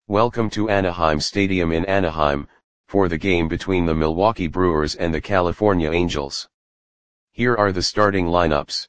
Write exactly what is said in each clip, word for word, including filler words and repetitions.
Welcome to Anaheim Stadium in Anaheim, for the game between the Milwaukee Brewers and the California Angels. Here are the starting lineups.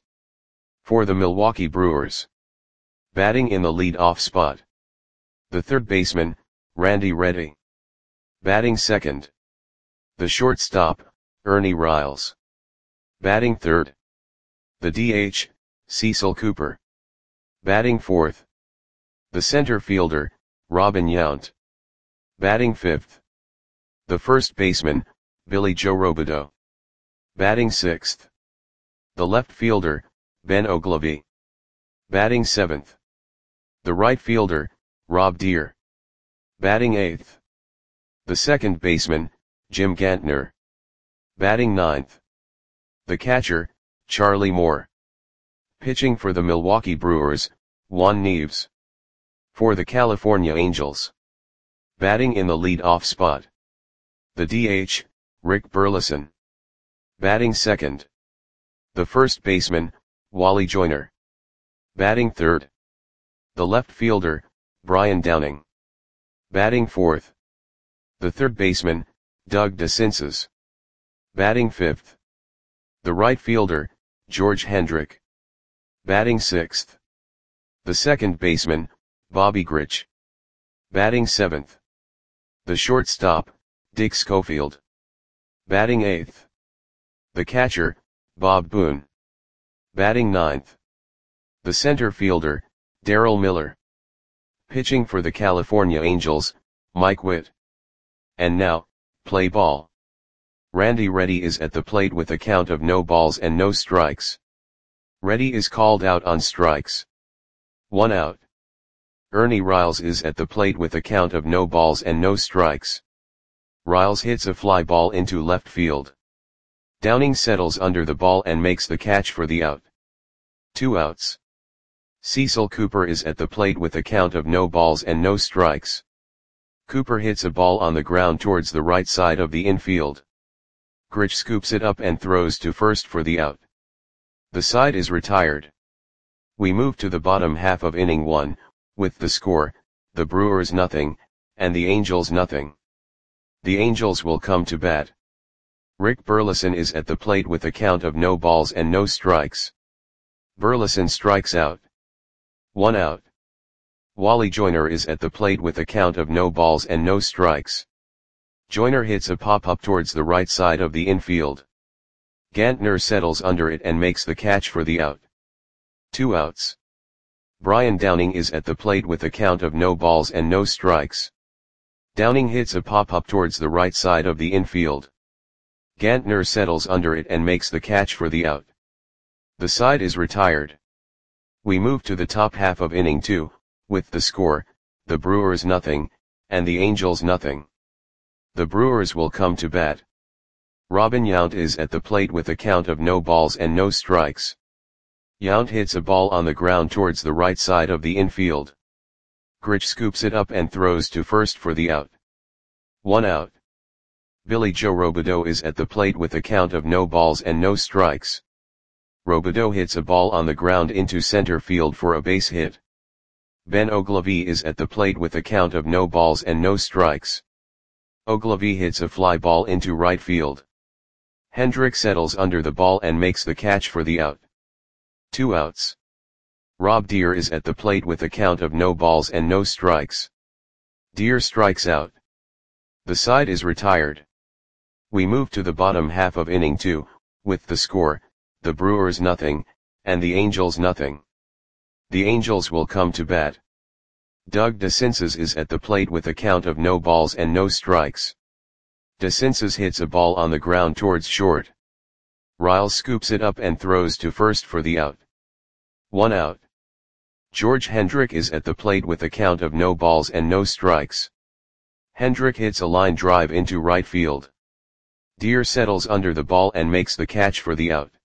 For the Milwaukee Brewers. Batting in the lead-off spot. The third baseman, Randy Reddy. Batting second. The shortstop, Ernie Riles. Batting third. The D H, Cecil Cooper. Batting fourth. The center fielder, Robin Yount. Batting fifth. The first baseman, Billy Joe Robideau. Batting sixth. The left fielder, Ben Oglivie. Batting seventh. The right fielder, Rob Deer. Batting eighth. The second baseman, Jim Gantner. Batting ninth. The catcher, Charlie Moore. Pitching for the Milwaukee Brewers, Juan Nieves. For the California Angels. Batting in the lead-off spot. The D H, Rick Burleson. Batting second. The first baseman, Wally Joyner. Batting third. The left fielder, Brian Downing. Batting fourth. The third baseman, Doug DeCinces. Batting fifth. The right fielder, George Hendrick. Batting sixth. The second baseman, Bobby Grich. Batting seventh. The shortstop, Dick Schofield. Batting eighth. The catcher, Bob Boone. Batting ninth. The center fielder, Darrell Miller. Pitching for the California Angels, Mike Witt. And now, play ball. Randy Reddy is at the plate with a count of no balls and no strikes. Reddy is called out on strikes. One out. Ernie Riles is at the plate with a count of no balls and no strikes. Riles hits a fly ball into left field. Downing settles under the ball and makes the catch for the out. Two outs. Cecil Cooper is at the plate with a count of no balls and no strikes. Cooper hits a ball on the ground towards the right side of the infield. Grich scoops it up and throws to first for the out. The side is retired. We move to the bottom half of inning one, with the score, the Brewers nothing, and the Angels nothing. The Angels will come to bat. Rick Burleson is at the plate with a count of no balls and no strikes. Burleson strikes out. One out. Wally Joyner is at the plate with a count of no balls and no strikes. Joyner hits a pop-up towards the right side of the infield. Gantner settles under it and makes the catch for the out. Two outs. Brian Downing is at the plate with a count of no balls and no strikes. Downing hits a pop-up towards the right side of the infield. Gantner settles under it and makes the catch for the out. The side is retired. We move to the top half of inning two, with the score, the Brewers nothing, and the Angels nothing. The Brewers will come to bat. Robin Yount is at the plate with a count of no balls and no strikes. Yount hits a ball on the ground towards the right side of the infield. Grich scoops it up and throws to first for the out. One out. Billy Joe Robideau is at the plate with a count of no balls and no strikes. Robideau hits a ball on the ground into center field for a base hit. Ben Oglivie is at the plate with a count of no balls and no strikes. Oglivie hits a fly ball into right field. Hendrick settles under the ball and makes the catch for the out. Two outs. Rob Deer is at the plate with a count of no balls and no strikes. Deer strikes out. The side is retired. We move to the bottom half of inning two, with the score, the Brewers nothing, and the Angels nothing. The Angels will come to bat. Doug DeCinces is at the plate with a count of no balls and no strikes. DeCinces hits a ball on the ground towards short. Riles scoops it up and throws to first for the out. One out. George Hendrick is at the plate with a count of no balls and no strikes. Hendrick hits a line drive into right field. Deer settles under the ball and makes the catch for the out.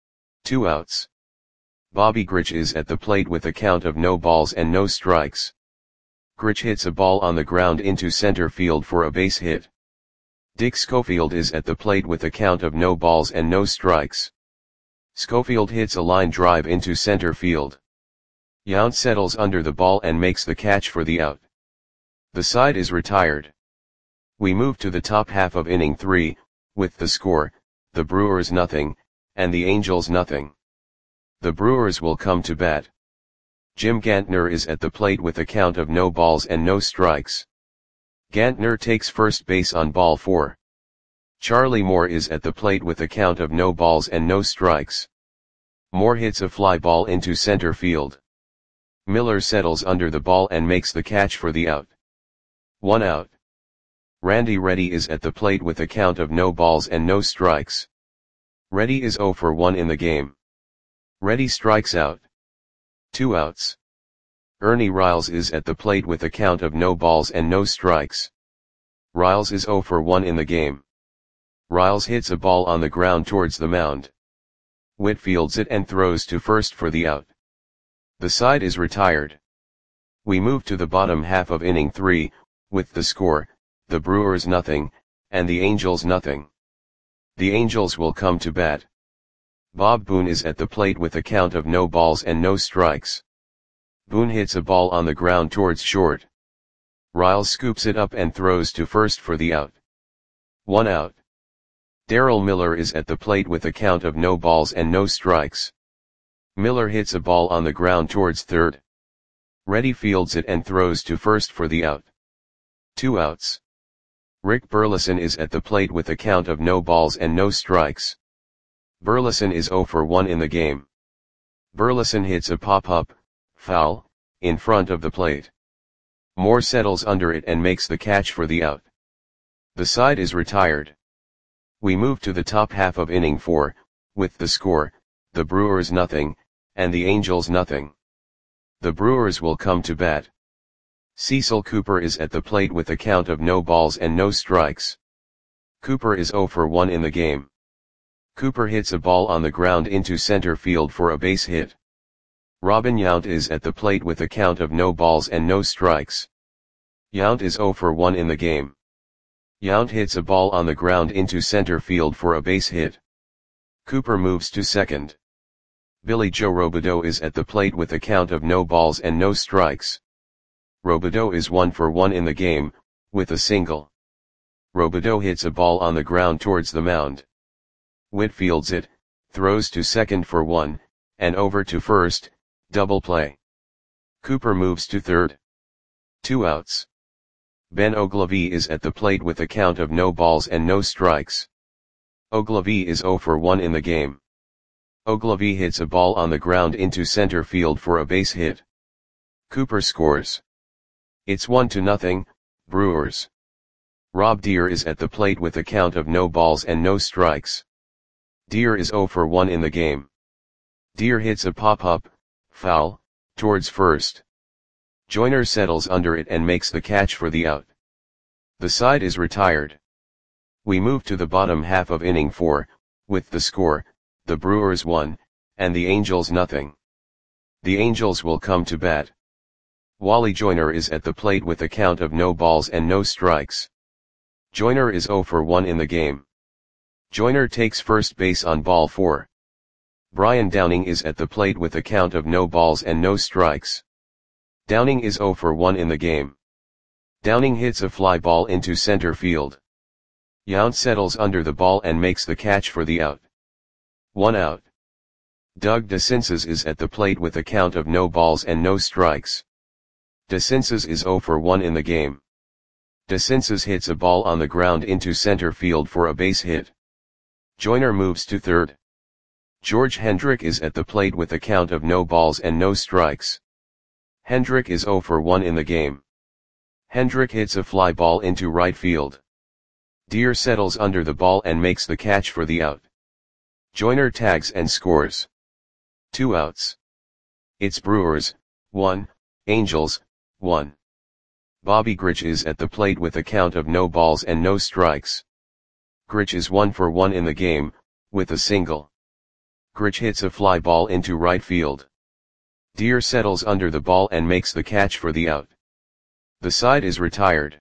Two outs. Bobby Grich is at the plate with a count of no balls and no strikes. Grich hits a ball on the ground into center field for a base hit. Dick Schofield is at the plate with a count of no balls and no strikes. Schofield hits a line drive into center field. Yount settles under the ball and makes the catch for the out. The side is retired. We move to the top half of inning three, with the score, the Brewers nothing, and the Angels nothing. The Brewers will come to bat. Jim Gantner is at the plate with a count of no balls and no strikes. Gantner takes first base on ball four. Charlie Moore is at the plate with a count of no balls and no strikes. Moore hits a fly ball into center field. Miller settles under the ball and makes the catch for the out. One out. Randy Reddy is at the plate with a count of no balls and no strikes. Reddy is oh for one in the game. Reddy strikes out. Two outs. Ernie Riles is at the plate with a count of no balls and no strikes. Riles is oh for one in the game. Riles hits a ball on the ground towards the mound. Witt fields it and throws to first for the out. The side is retired. We move to the bottom half of inning three, with the score, the Brewers nothing, and the Angels nothing. The Angels will come to bat. Bob Boone is at the plate with a count of no balls and no strikes. Boone hits a ball on the ground towards short. Riles scoops it up and throws to first for the out. One out. Darrell Miller is at the plate with a count of no balls and no strikes. Miller hits a ball on the ground towards third. Reddy fields it and throws to first for the out. Two outs. Rick Burleson is at the plate with a count of no balls and no strikes. Burleson is oh for one in the game. Burleson hits a pop-up, foul, in front of the plate. Moore settles under it and makes the catch for the out. The side is retired. We move to the top half of inning four, with the score, the Brewers nothing, and the Angels nothing. The Brewers will come to bat. Cecil Cooper is at the plate with a count of no balls and no strikes. Cooper is oh for one in the game. Cooper hits a ball on the ground into center field for a base hit. Robin Yount is at the plate with a count of no balls and no strikes. Yount is oh for one in the game. Yount hits a ball on the ground into center field for a base hit. Cooper moves to second. Billy Joe Robideau is at the plate with a count of no balls and no strikes. Robideau is one for one in the game, with a single. Robideau hits a ball on the ground towards the mound. Witt fields it, throws to second for one, and over to first, double play. Cooper moves to third. Two outs. Ben Ogilvie is at the plate with a count of no balls and no strikes. Ogilvie is oh for one in the game. Ogilvie hits a ball on the ground into center field for a base hit. Cooper scores. It's one to nothing, Brewers. Rob Deere is at the plate with a count of no balls and no strikes. Deere is oh for one in the game. Deere hits a pop-up, foul, towards first. Joyner settles under it and makes the catch for the out. The side is retired. We move to the bottom half of inning four, with the score, the Brewers one, and the Angels nothing. The Angels will come to bat. Wally Joyner is at the plate with a count of no balls and no strikes. Joyner is oh for one in the game. Joyner takes first base on ball four. Brian Downing is at the plate with a count of no balls and no strikes. Downing is oh for one in the game. Downing hits a fly ball into center field. Yount settles under the ball and makes the catch for the out. One out. Doug DeCinces is at the plate with a count of no balls and no strikes. DeCinces is oh for one in the game. DeCinces hits a ball on the ground into center field for a base hit. Joyner moves to third. George Hendrick is at the plate with a count of no balls and no strikes. Hendrick is oh for one in the game. Hendrick hits a fly ball into right field. Deere settles under the ball and makes the catch for the out. Joyner tags and scores. Two outs. It's Brewers, one, Angels, one. Bobby Grich is at the plate with a count of no balls and no strikes. Grich is one for one in the game, with a single. Grich hits a fly ball into right field. Deere settles under the ball and makes the catch for the out. The side is retired.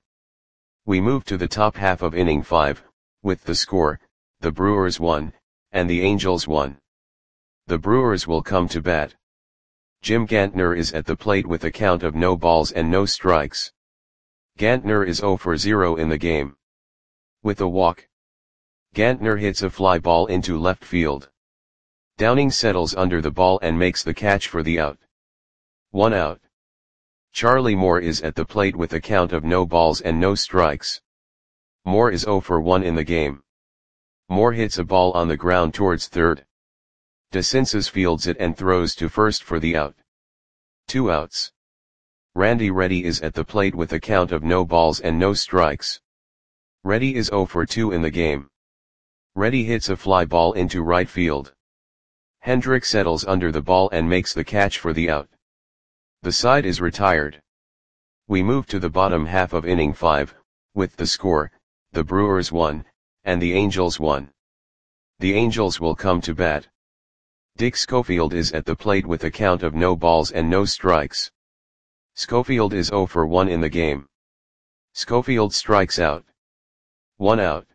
We move to the top half of inning five, with the score, the Brewers one, and the Angels one. The Brewers will come to bat. Jim Gantner is at the plate with a count of no balls and no strikes. Gantner is zero for zero in the game. With a walk, Gantner hits a fly ball into left field. Downing settles under the ball and makes the catch for the out. One out. Charlie Moore is at the plate with a count of no balls and no strikes. Moore is zero for one in the game. Moore hits a ball on the ground towards third. DeCinces fields it and throws to first for the out. Two outs. Randy Reddy is at the plate with a count of no balls and no strikes. Reddy is zero for two in the game. Reddy hits a fly ball into right field. Hendrick settles under the ball and makes the catch for the out. The side is retired. We move to the bottom half of inning five, with the score, the Brewers won, and the Angels won. The Angels will come to bat. Dick Schofield is at the plate with a count of no balls and no strikes. Schofield is zero for one in the game. Schofield strikes out. One out.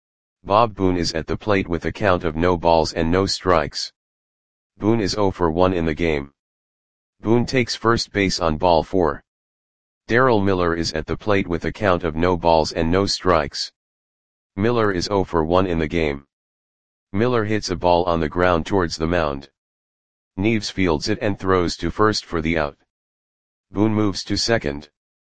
Bob Boone is at the plate with a count of no balls and no strikes. Boone is zero for one in the game. Boone takes first base on ball four. Darrell Miller is at the plate with a count of no balls and no strikes. Miller is zero for one in the game. Miller hits a ball on the ground towards the mound. Neves fields it and throws to first for the out. Boone moves to second.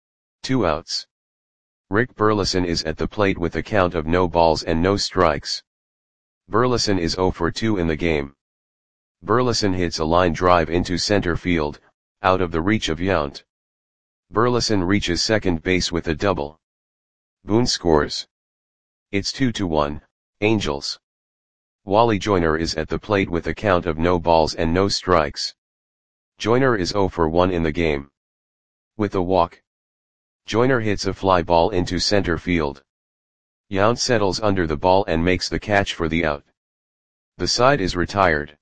Two outs. Rick Burleson is at the plate with a count of no balls and no strikes. Burleson is zero for two in the game. Burleson hits a line drive into center field, out of the reach of Yount. Burleson reaches second base with a double. Boone scores. It's two to one, Angels. Wally Joyner is at the plate with a count of no balls and no strikes. Joyner is zero for one in the game. With a walk, Joyner hits a fly ball into center field. Yount settles under the ball and makes the catch for the out. The side is retired.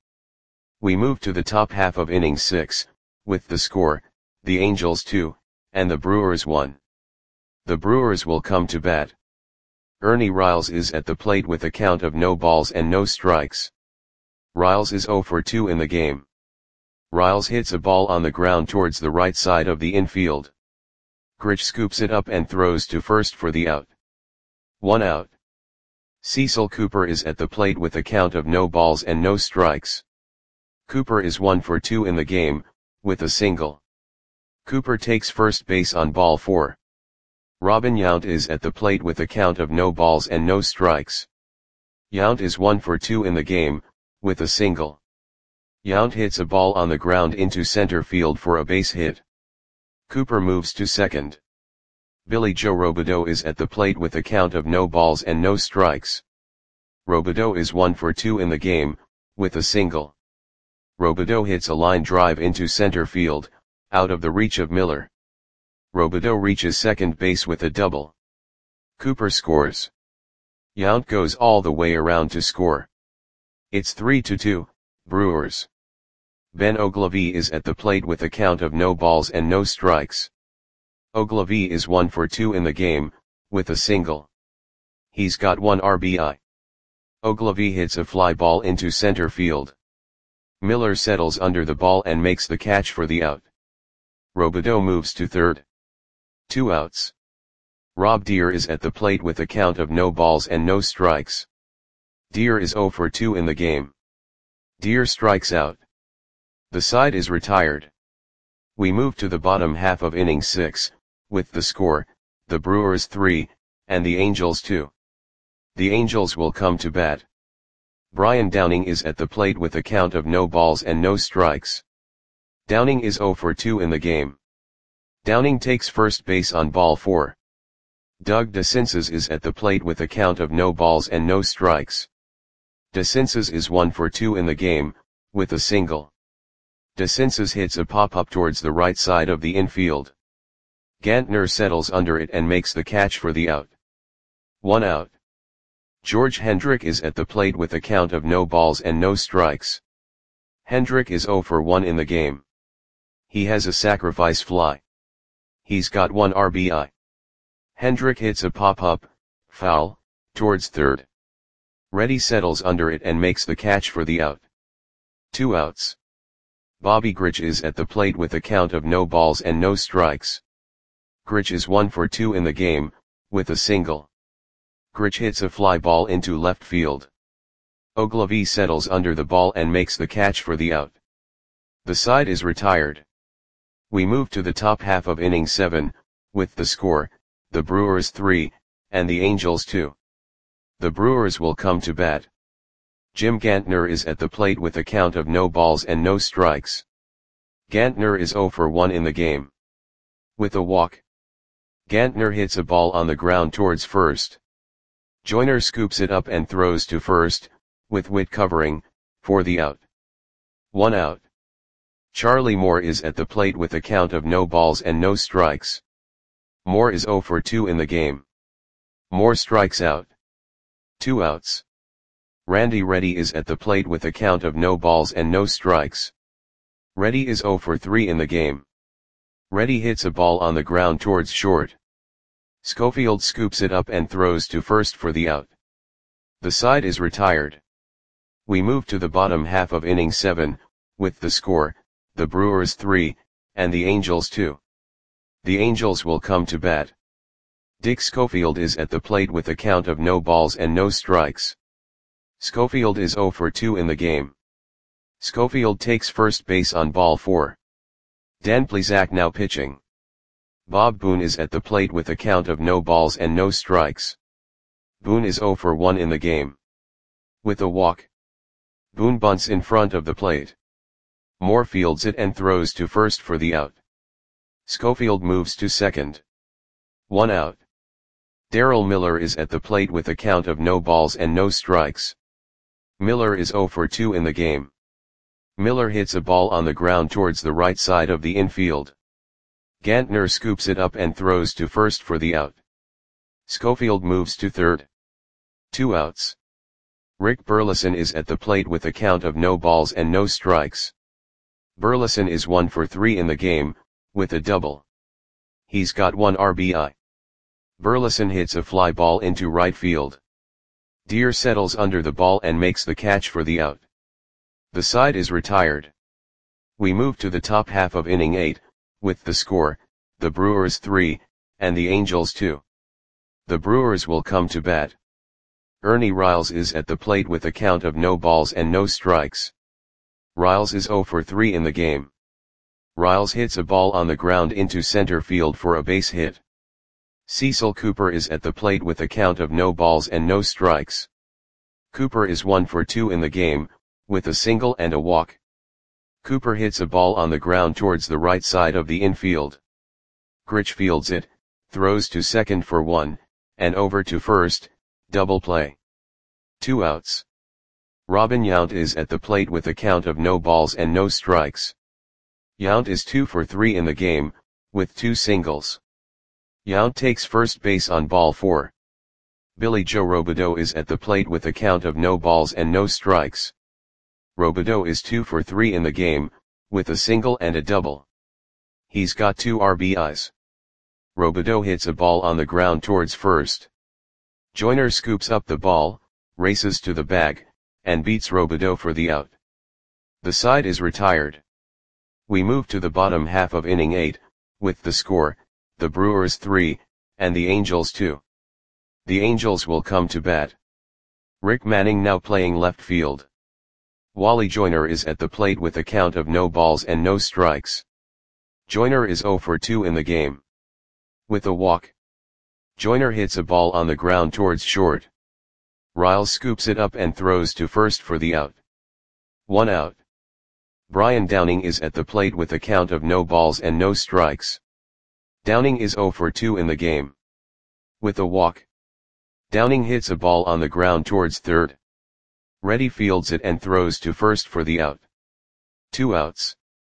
We move to the top half of inning six, with the score, the Angels two, and the Brewers one. The Brewers will come to bat. Ernie Riles is at the plate with a count of no balls and no strikes. Riles is zero for two in the game. Riles hits a ball on the ground towards the right side of the infield. Grich scoops it up and throws to first for the out. One out. Cecil Cooper is at the plate with a count of no balls and no strikes. Cooper is one for two in the game, with a single. Cooper takes first base on ball four. Robin Yount is at the plate with a count of no balls and no strikes. Yount is one for two in the game, with a single. Yount hits a ball on the ground into center field for a base hit. Cooper moves to second. Billy Joe Robideau is at the plate with a count of no balls and no strikes. Robideau is one for two in the game, with a single. Robideau hits a line drive into center field, out of the reach of Miller. Robideau reaches second base with a double. Cooper scores. Yount goes all the way around to score. It's three to two, Brewers. Ben Oglivie is at the plate with a count of no balls and no strikes. Oglivie is one for two in the game, with a single. He's got one R B I. Oglivie hits a fly ball into center field. Miller settles under the ball and makes the catch for the out. Robideau moves to third. Two outs. Rob Deere is at the plate with a count of no balls and no strikes. Deere is zero for two in the game. Deere strikes out. The side is retired. We move to the bottom half of inning six, with the score, the Brewers three, and the Angels two. The Angels will come to bat. Brian Downing is at the plate with a count of no balls and no strikes. Downing is zero for two in the game. Downing takes first base on ball four. Doug DeCinces is at the plate with a count of no balls and no strikes. DeCinces is one for two in the game, with a single. DeCinces hits a pop-up towards the right side of the infield. Gantner settles under it and makes the catch for the out. One out. George Hendrick is at the plate with a count of no balls and no strikes. Hendrick is zero for one in the game. He has a sacrifice fly. He's got one R B I. Hendrick hits a pop-up, foul, towards third. Reddy settles under it and makes the catch for the out. Two outs. Bobby Grich is at the plate with a count of no balls and no strikes. Grich is one for two in the game, with a single. Grich hits a fly ball into left field. Ogilvy settles under the ball and makes the catch for the out. The side is retired. We move to the top half of inning seven, with the score, the Brewers three, and the Angels two. The Brewers will come to bat. Jim Gantner is at the plate with a count of no balls and no strikes. Gantner is zero for one in the game. With a walk. Gantner hits a ball on the ground towards first. Joyner scoops it up and throws to first, with Witt covering, for the out. One out. Charlie Moore is at the plate with a count of no balls and no strikes. Moore is zero for two in the game. Moore strikes out. Two outs. Randy Reddy is at the plate with a count of no balls and no strikes. Reddy is zero for three in the game. Reddy hits a ball on the ground towards short. Schofield scoops it up and throws to first for the out. The side is retired. We move to the bottom half of inning seven, with the score, the Brewers three, and the Angels two. The Angels will come to bat. Dick Schofield is at the plate with a count of no balls and no strikes. Schofield is zero for two in the game. Schofield takes first base on ball four. Dan Plesac now pitching. Bob Boone is at the plate with a count of no balls and no strikes. Boone is zero for one in the game. With a walk. Boone bunts in front of the plate. Moore fields it and throws to first for the out. Schofield moves to second. One out. Darrell Miller is at the plate with a count of no balls and no strikes. Miller is zero for two in the game. Miller hits a ball on the ground towards the right side of the infield. Gantner scoops it up and throws to first for the out. Schofield moves to third. Two outs. Rick Burleson is at the plate with a count of no balls and no strikes. Burleson is one for three in the game, with a double. He's got one R B I. Burleson hits a fly ball into right field. Deere settles under the ball and makes the catch for the out. The side is retired. We move to the top half of inning eight, with the score, the Brewers three, and the Angels two. The Brewers will come to bat. Ernie Riles is at the plate with a count of no balls and no strikes. Riles is zero for three in the game. Riles hits a ball on the ground into center field for a base hit. Cecil Cooper is at the plate with a count of no balls and no strikes. Cooper is one for two in the game, with a single and a walk. Cooper hits a ball on the ground towards the right side of the infield. Grich fields it, throws to second for one, and over to first, double play. Two outs. Robin Yount is at the plate with a count of no balls and no strikes. Yount is two for three in the game, with two singles. Yount takes first base on ball four. Billy Joe Robideau is at the plate with a count of no balls and no strikes. Robideau is two for three in the game, with a single and a double. He's got two R B Is. Robideau hits a ball on the ground towards first. Joyner scoops up the ball, races to the bag, and beats Robideau for the out. The side is retired. We move to the bottom half of inning eight, with the score, the Brewers three, and the Angels two. The Angels will come to bat. Rick Manning now playing left field. Wally Joyner is at the plate with a count of no balls and no strikes. Joyner is zero for two in the game. With a walk. Joyner hits a ball on the ground towards short. Riles scoops it up and throws to first for the out. One out. Brian Downing is at the plate with a count of no balls and no strikes. Downing is zero for two in the game. With a walk. Downing hits a ball on the ground towards third. Reddy fields it and throws to first for the out. Two outs.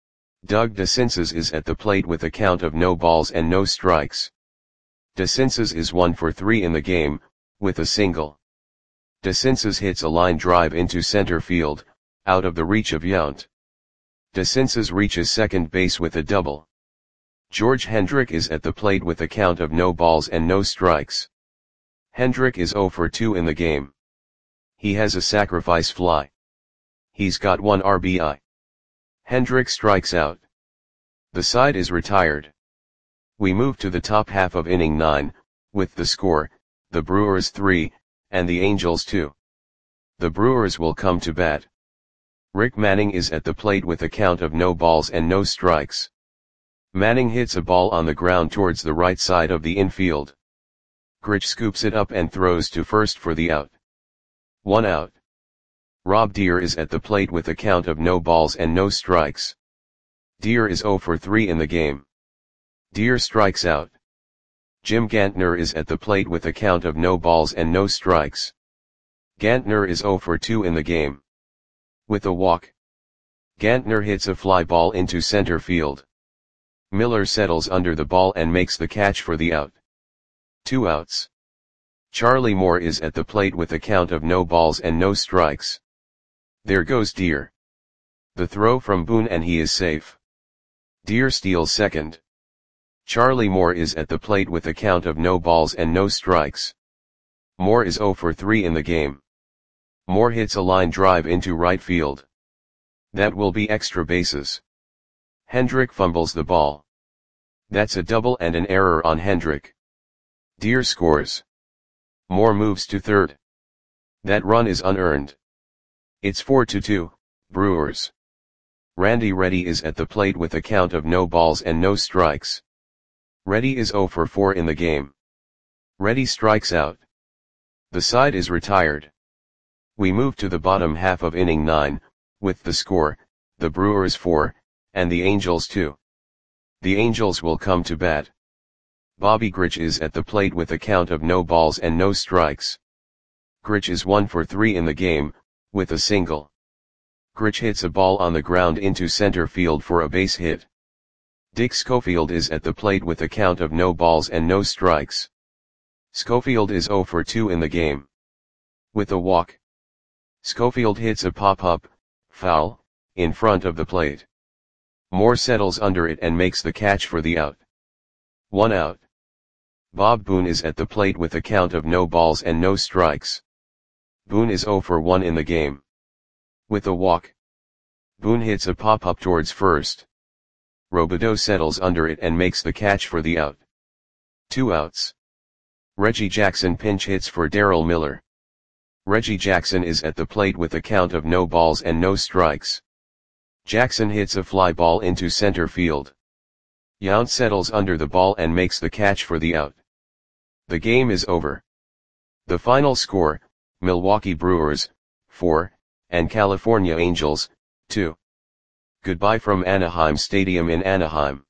Doug DeCinces is at the plate with a count of no balls and no strikes. DeCinces is one for three in the game, with a single. DeCinces hits a line drive into center field, out of the reach of Yount. DeCinces reaches second base with a double. George Hendrick is at the plate with a count of no balls and no strikes. Hendrick is zero for two in the game. He has a sacrifice fly. He's got one R B I. Hendrick strikes out. The side is retired. We move to the top half of inning nine, with the score, the Brewers three, and the Angels two. The Brewers will come to bat. Rick Manning is at the plate with a count of no balls and no strikes. Manning hits a ball on the ground towards the right side of the infield. Grich scoops it up and throws to first for the out. One out. Rob Deer is at the plate with a count of no balls and no strikes. Deer is oh for three in the game. Deer strikes out. Jim Gantner is at the plate with a count of no balls and no strikes. Gantner is oh for two in the game. With a walk, Gantner hits a fly ball into center field. Miller settles under the ball and makes the catch for the out. Two outs. Charlie Moore is at the plate with a count of no balls and no strikes. There goes Deer. The throw from Boone and he is safe. Deer steals second. Charlie Moore is at the plate with a count of no balls and no strikes. Moore is oh for three in the game. Moore hits a line drive into right field. That will be extra bases. Hendrick fumbles the ball. That's a double and an error on Hendrick. Deer scores. Moore moves to third. That run is unearned. It's four to two, Brewers. Randy Reddy is at the plate with a count of no balls and no strikes. Reddy is oh for four in the game. Reddy strikes out. The side is retired. We move to the bottom half of inning nine, with the score, the Brewers four, and the Angels two. The Angels will come to bat. Bobby Grich is at the plate with a count of no balls and no strikes. Grich is one for three in the game, with a single. Grich hits a ball on the ground into center field for a base hit. Dick Schofield is at the plate with a count of no balls and no strikes. Schofield is oh for two in the game. With a walk, Schofield hits a pop-up, foul, in front of the plate. Moore settles under it and makes the catch for the out. One out. Bob Boone is at the plate with a count of no balls and no strikes. Boone is oh for one in the game. With a walk, Boone hits a pop-up towards first. Robideau settles under it and makes the catch for the out. Two outs. Reggie Jackson pinch hits for Darryl Miller. Reggie Jackson is at the plate with a count of no balls and no strikes. Jackson hits a fly ball into center field. Yount settles under the ball and makes the catch for the out. The game is over. The final score, Milwaukee Brewers, four, and California Angels, two. Goodbye from Anaheim Stadium in Anaheim.